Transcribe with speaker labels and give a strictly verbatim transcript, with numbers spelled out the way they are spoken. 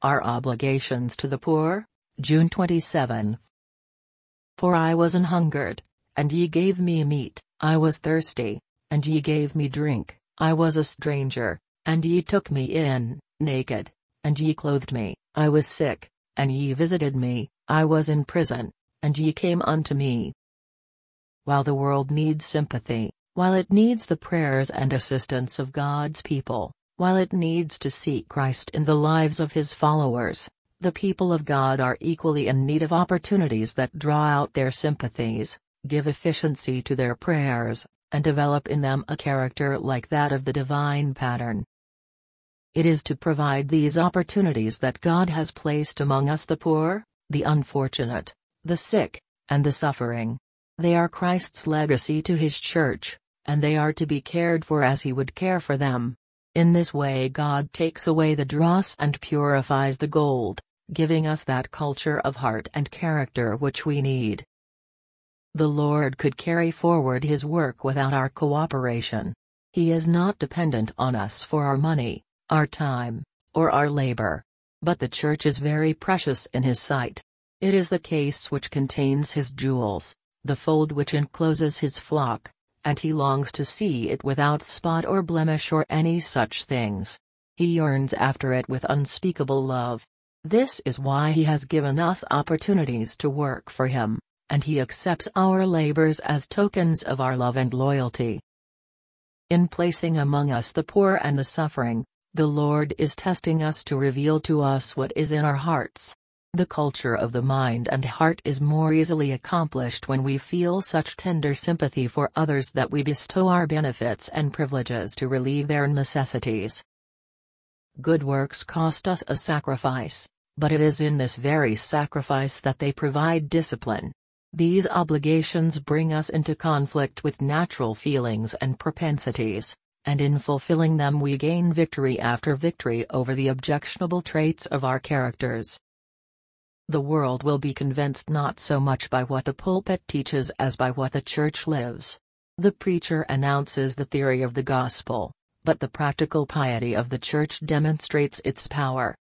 Speaker 1: Our obligations to the poor, June twenty-seventh. For I was an hungered, and ye gave me meat, I was thirsty, and ye gave me drink, I was a stranger, and ye took me in, naked, and ye clothed me, I was sick, and ye visited me, I was in prison, and ye came unto me. While the world needs sympathy, while it needs the prayers and assistance of God's people, while it needs to seek Christ in the lives of His followers, the people of God are equally in need of opportunities that draw out their sympathies, give efficiency to their prayers, and develop in them a character like that of the divine pattern. It is to provide these opportunities that God has placed among us the poor, the unfortunate, the sick, and the suffering. They are Christ's legacy to His church, and they are to be cared for as He would care for them. In this way God takes away the dross and purifies the gold, giving us that culture of heart and character which we need. The Lord could carry forward His work without our cooperation. He is not dependent on us for our money, our time, or our labor. But the church is very precious in His sight. It is the case which contains His jewels, the fold which encloses His flock, and He longs to see it without spot or blemish or any such things. He yearns after it with unspeakable love. This is why He has given us opportunities to work for Him, and He accepts our labors as tokens of our love and loyalty. In placing among us the poor and the suffering, the Lord is testing us to reveal to us what is in our hearts. The culture of the mind and heart is more easily accomplished when we feel such tender sympathy for others that we bestow our benefits and privileges to relieve their necessities. Good works cost us a sacrifice, but it is in this very sacrifice that they provide discipline. These obligations bring us into conflict with natural feelings and propensities, and in fulfilling them we gain victory after victory over the objectionable traits of our characters. The world will be convinced not so much by what the pulpit teaches as by what the church lives. The preacher announces the theory of the gospel, but the practical piety of the church demonstrates its power.